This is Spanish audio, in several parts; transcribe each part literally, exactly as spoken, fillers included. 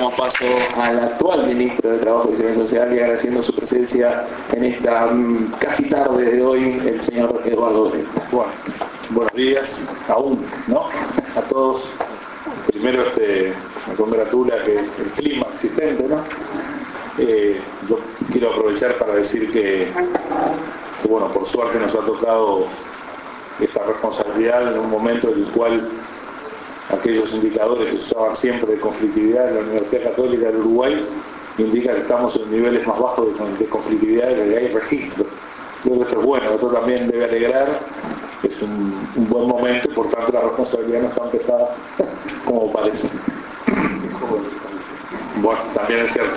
Damos paso al actual ministro de Trabajo y Seguridad Social y agradeciendo su presencia en esta um, casi tarde de hoy, el señor Eduardo Brenda. Bueno, buenos días, aún, ¿no? A todos. Primero este, me congratula que el clima existente, ¿no? Eh, yo quiero aprovechar para decir que, que, bueno, por suerte nos ha tocado esta responsabilidad en un momento en el cual aquellos indicadores que se usaban siempre de conflictividad en la Universidad Católica del Uruguay indican que estamos en niveles más bajos de, de conflictividad de que hay registro. Creo que esto es bueno, esto también debe alegrar, es un, un buen momento y por tanto la responsabilidad no es tan pesada como parece. Bueno, también es cierto.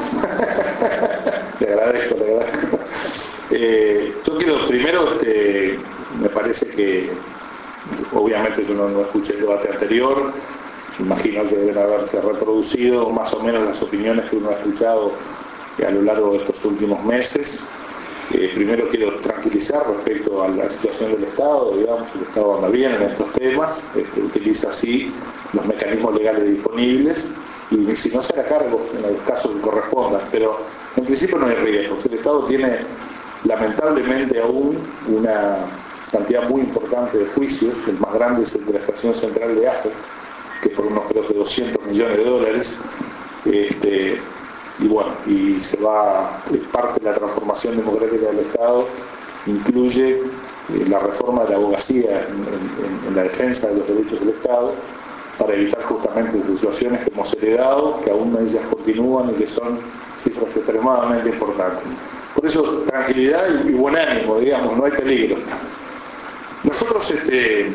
Le agradezco, le agradezco. Eh, yo quiero primero, este, me parece que obviamente yo no, no escuché el debate anterior, imagino que deben haberse reproducido más o menos las opiniones que uno ha escuchado a lo largo de estos últimos meses. Eh, primero quiero tranquilizar respecto a la situación del Estado, digamos, el Estado anda bien en estos temas, este, utiliza así los mecanismos legales disponibles y si no se hará cargo en los casos que correspondan, pero en principio no hay riesgos. El Estado tiene lamentablemente aún una cantidad muy importante de juicios, el más grande es el de la Estación Central de AFE, que por unos creo que doscientos millones de dólares, este, y bueno, y se va, es parte de la transformación democrática del Estado, incluye eh, la reforma de la abogacía en, en, en la defensa de los derechos del Estado, para evitar justamente situaciones que hemos heredado, que aún ellas continúan y que son cifras extremadamente importantes. Por eso, tranquilidad y, y buen ánimo, digamos, no hay peligro. Nosotros, este,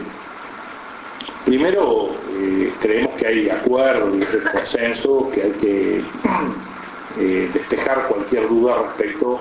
primero, eh, creemos que hay acuerdo y hay consenso, que hay que eh, despejar cualquier duda respecto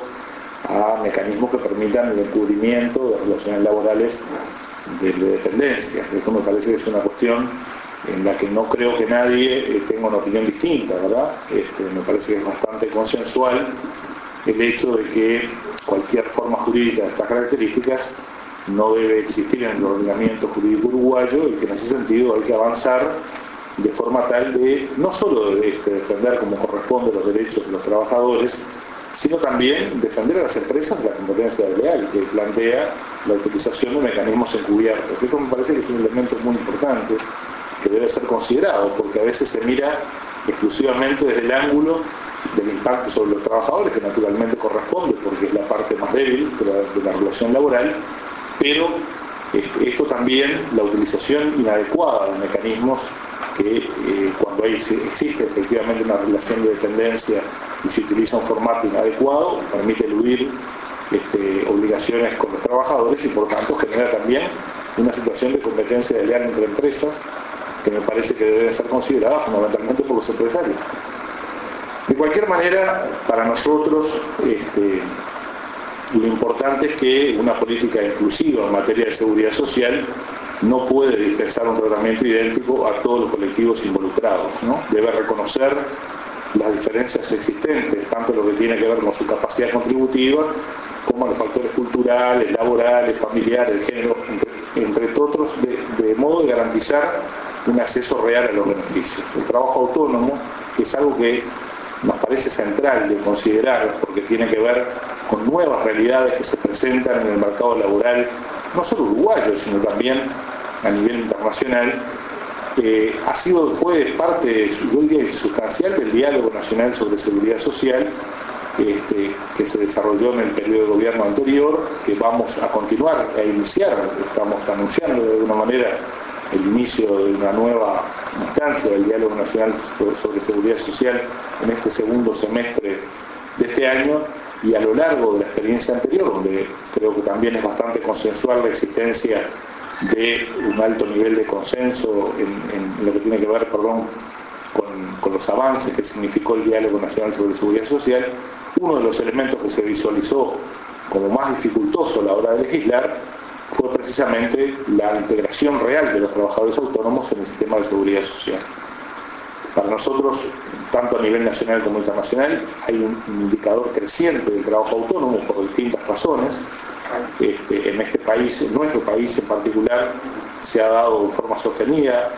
a mecanismos que permitan el encubrimiento de relaciones laborales de, de dependencia. Esto me parece que es una cuestión en la que no creo que nadie eh, tenga una opinión distinta, ¿verdad? Este, me parece que es bastante consensual el hecho de que cualquier forma jurídica de estas características no debe existir en el ordenamiento jurídico uruguayo y que en ese sentido hay que avanzar de forma tal de no solo de, este, defender como corresponde los derechos de los trabajadores, sino también defender a las empresas de la competencia desleal que plantea la utilización de mecanismos encubiertos. Esto me parece que es un elemento muy importante que debe ser considerado, porque a veces se mira exclusivamente desde el ángulo del impacto sobre los trabajadores, que naturalmente corresponde porque es la parte más débil de la, de la relación laboral, pero este, esto también, la utilización inadecuada de mecanismos que eh, cuando hay, existe efectivamente una relación de dependencia y se utiliza un formato inadecuado, permite eludir este, obligaciones con los trabajadores y por tanto genera también una situación de competencia desleal entre empresas que me parece que deben ser consideradas fundamentalmente por los empresarios. De cualquier manera, para nosotros este, lo importante es que una política inclusiva en materia de seguridad social no puede dispensar un tratamiento idéntico a todos los colectivos involucrados, ¿no? Debe reconocer las diferencias existentes, tanto lo que tiene que ver con su capacidad contributiva, como los factores culturales, laborales, familiares, de género, entre, entre otros, de, de modo de garantizar un acceso real a los beneficios. El trabajo autónomo, que es algo que nos parece central de considerar, porque tiene que ver con nuevas realidades que se presentan en el mercado laboral, no solo uruguayo, sino también a nivel internacional, eh, ha sido, fue parte, yo diría, sustancial del diálogo nacional sobre seguridad social, este, que se desarrolló en el periodo de gobierno anterior, que vamos a continuar, a iniciar, estamos anunciando de alguna manera el inicio de una nueva instancia del diálogo nacional sobre seguridad social en este segundo semestre de este año, y a lo largo de la experiencia anterior, donde creo que también es bastante consensual la existencia de un alto nivel de consenso en, en lo que tiene que ver, perdón, con, con los avances que significó el diálogo nacional sobre seguridad social, uno de los elementos que se visualizó como más dificultoso a la hora de legislar fue precisamente la integración real de los trabajadores autónomos en el sistema de seguridad social. Para nosotros, tanto a nivel nacional como internacional, hay un indicador creciente del trabajo autónomo por distintas razones. Este, en este país, en nuestro país en particular, se ha dado de forma sostenida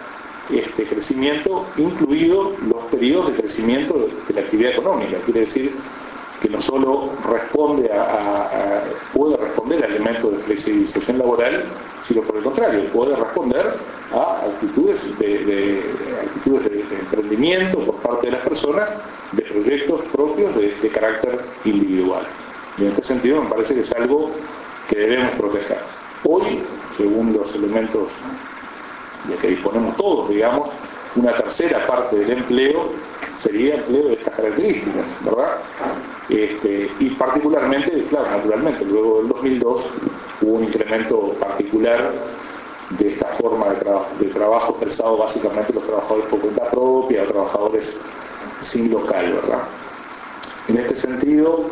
este crecimiento, incluidos los periodos de crecimiento de, de la actividad económica. Quiere decir que no solo responde a, a, a, puede responder a elementos de flexibilización laboral, sino por el contrario, puede responder a actitudes de, de, actitudes de, de emprendimiento por parte de las personas, de proyectos propios de, de carácter individual. Y en este sentido me parece que es algo que debemos proteger. Hoy, según los elementos de que disponemos todos, digamos, una tercera parte del empleo sería empleo de estas características, ¿verdad? Este, y particularmente, claro, naturalmente, luego del dos mil dos hubo un incremento particular de esta forma de trabajo, de trabajo expresado básicamente los trabajadores por cuenta propia, trabajadores sin local, ¿verdad? En este sentido,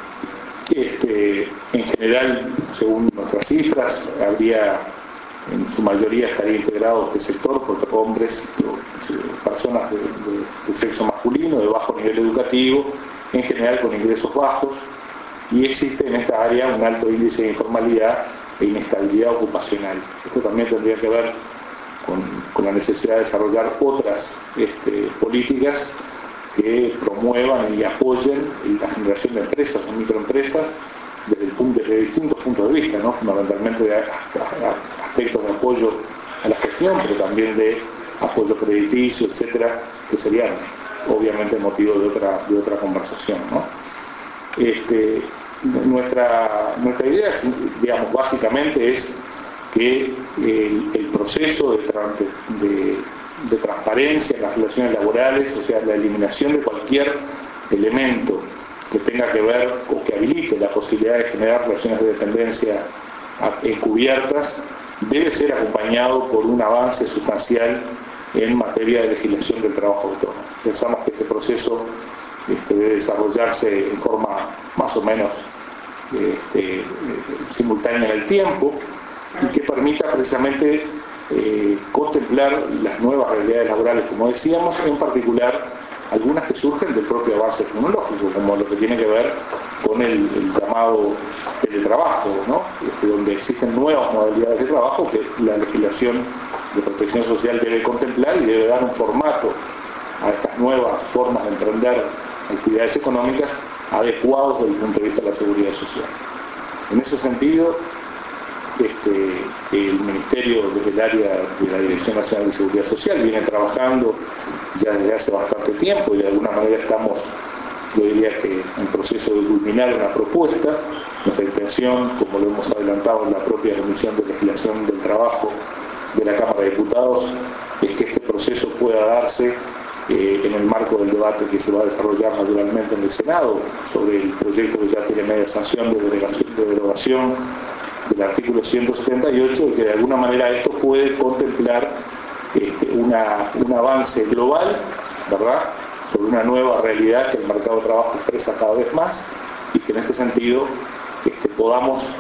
este, en general, según nuestras cifras, habría, en su mayoría estaría integrado este sector por hombres, personas de, de, de sexo masculino, de bajo nivel educativo, en general con ingresos bajos, y existe en esta área un alto índice de informalidad e inestabilidad ocupacional. Esto también tendría que ver con, con la necesidad de desarrollar otras este, políticas que promuevan y apoyen la generación de empresas o microempresas desde, el punto, desde distintos puntos de vista, ¿no? Fundamentalmente de aspectos de apoyo a la gestión, pero también de apoyo crediticio, etcétera, que serían obviamente motivo de otra, de otra conversación, ¿no? Este, nuestra, nuestra idea, digamos, básicamente es que el, el proceso de, de, de transparencia en las relaciones laborales, o sea, la eliminación de cualquier elemento que tenga que ver o que habilite la posibilidad de generar relaciones de dependencia encubiertas, debe ser acompañado por un avance sustancial en materia de legislación del trabajo autónomo. Pensamos que este proceso este, debe desarrollarse en forma más o menos este, simultánea en el tiempo y que permita precisamente eh, contemplar las nuevas realidades laborales, como decíamos, en particular algunas que surgen del propio avance tecnológico, como lo que tiene que ver con el, el llamado teletrabajo, ¿no? Este, donde existen nuevas modalidades de trabajo que la legislación de protección social debe contemplar y debe dar un formato a estas nuevas formas de emprender actividades económicas adecuados desde el punto de vista de la seguridad social. En ese sentido, este, el Ministerio, desde el área de la Dirección Nacional de Seguridad Social, viene trabajando ya desde hace bastante tiempo y de alguna manera estamos, yo diría que en proceso de culminar una propuesta. Nuestra intención, como lo hemos adelantado en la propia Comisión de Legislación del Trabajo de la Cámara de Diputados, es que este proceso pueda darse eh, en el marco del debate que se va a desarrollar naturalmente en el Senado sobre el proyecto que ya tiene media sanción de derogación, de derogación del artículo ciento setenta y ocho, y que de alguna manera esto puede contemplar este, una, un avance global, ¿verdad?, sobre una nueva realidad que el mercado de trabajo expresa cada vez más, y que en este sentido este, podamos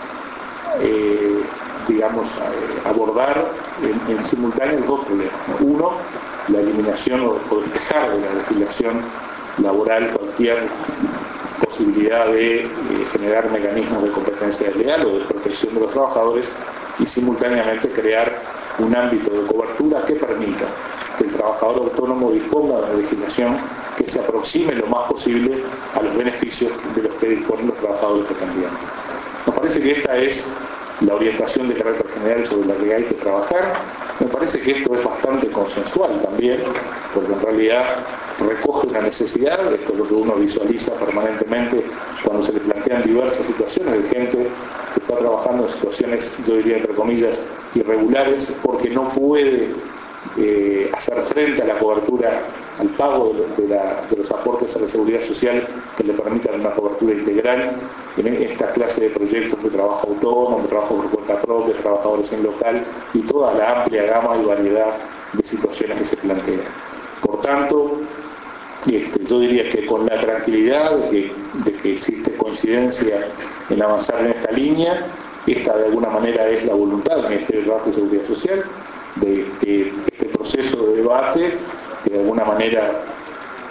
eh, digamos, eh, abordar en, en simultáneo los dos problemas, ¿no? Uno, la eliminación o, o despejar de la legislación laboral cualquier posibilidad de eh, generar mecanismos de competencia desleal o de protección de los trabajadores, y simultáneamente crear un ámbito de cobertura que permita que el trabajador autónomo disponga de una legislación que se aproxime lo más posible a los beneficios de los que disponen los trabajadores dependientes. Nos parece que esta es la orientación de carácter general sobre la que hay que trabajar. Me parece que esto es bastante consensual también, porque en realidad recoge una necesidad. Esto es lo que uno visualiza permanentemente cuando se le plantean diversas situaciones de gente que está trabajando en situaciones, yo diría entre comillas, irregulares, porque no puede eh, hacer frente a la cobertura, al pago de, de, la, de los aportes a la seguridad social que le permitan una cobertura integral en esta clase de proyectos de trabajo autónomo, de trabajo por cuenta propia, trabajadores en local y toda la amplia gama y variedad de situaciones que se plantean. Por tanto, este, yo diría que con la tranquilidad de que, de que existe coincidencia en avanzar en esta línea, esta de alguna manera es la voluntad del Ministerio de Trabajo y Seguridad Social, de que este proceso de debate que de alguna manera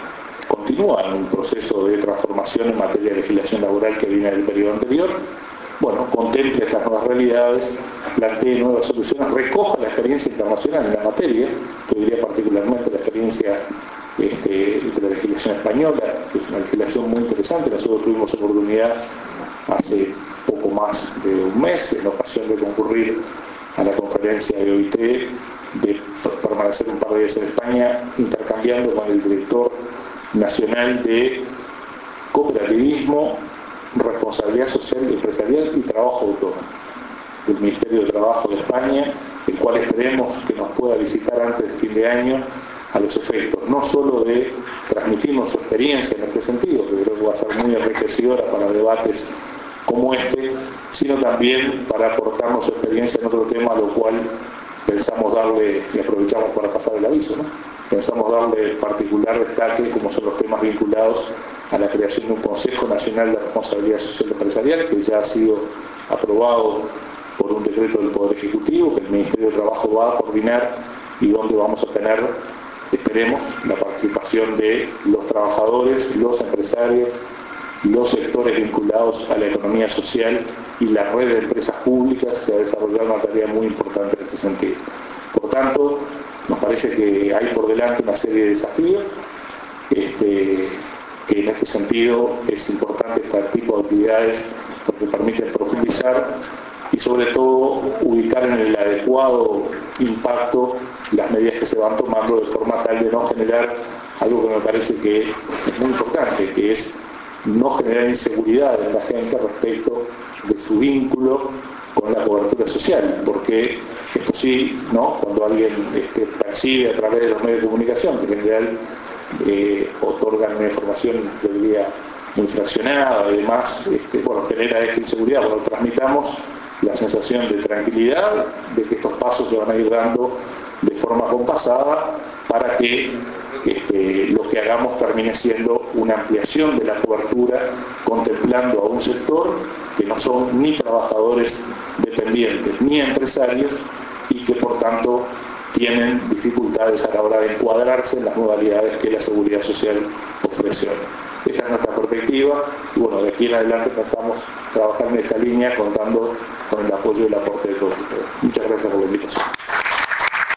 continúa en un proceso de transformación en materia de legislación laboral que viene del periodo anterior, bueno, contemple estas nuevas realidades, plantee nuevas soluciones, recoja la experiencia internacional en la materia, que diría particularmente la experiencia este, de la legislación española, que es una legislación muy interesante. Nosotros tuvimos oportunidad hace poco más de un mes, en ocasión de concurrir a la conferencia de O I T, de permanecer un par de días en España, intercambiando con el director nacional de cooperativismo, responsabilidad social y empresarial y trabajo autónomo del Ministerio de Trabajo de España, el cual esperemos que nos pueda visitar antes del fin de año, a los efectos no solo de transmitirnos su experiencia en este sentido, que creo que va a ser muy enriquecedora para debates como este, sino también para aportarnos su experiencia en otro tema, a lo cual pensamos darle, y aprovechamos para pasar el aviso, ¿no? Pensamos darle particular destaque, como son los temas vinculados a la creación de un Consejo Nacional de Responsabilidad Social Empresarial, que ya ha sido aprobado por un decreto del Poder Ejecutivo, que el Ministerio de Trabajo va a coordinar y donde vamos a tener, esperemos, la participación de los trabajadores, los empresarios, los sectores vinculados a la economía social y la red de empresas públicas, que ha desarrollado una tarea muy importante en este sentido. Por tanto, nos parece que hay por delante una serie de desafíos, este, que en este sentido es importante este tipo de actividades porque permiten profundizar y sobre todo ubicar en el adecuado impacto las medidas que se van tomando, de forma tal de no generar algo que me parece que es muy importante, que es no generar inseguridad en la gente respecto de su vínculo con la cobertura social, porque esto sí, ¿no? Cuando alguien este, percibe a través de los medios de comunicación, que en general eh, otorgan una información, yo diría, muy fraccionada y demás, este, bueno, genera esta inseguridad. Cuando transmitamos la sensación de tranquilidad, de que estos pasos se van a ir dando de forma compasada para que este, lo que hagamos termine siendo una ampliación de la cobertura, contemplando a un sector que no son ni trabajadores dependientes ni empresarios y que por tanto tienen dificultades a la hora de encuadrarse en las modalidades que la seguridad social ofrece. Esta es nuestra perspectiva y bueno, de aquí en adelante pensamos trabajar en esta línea contando con el apoyo y el aporte de todos ustedes. Muchas gracias por la invitación.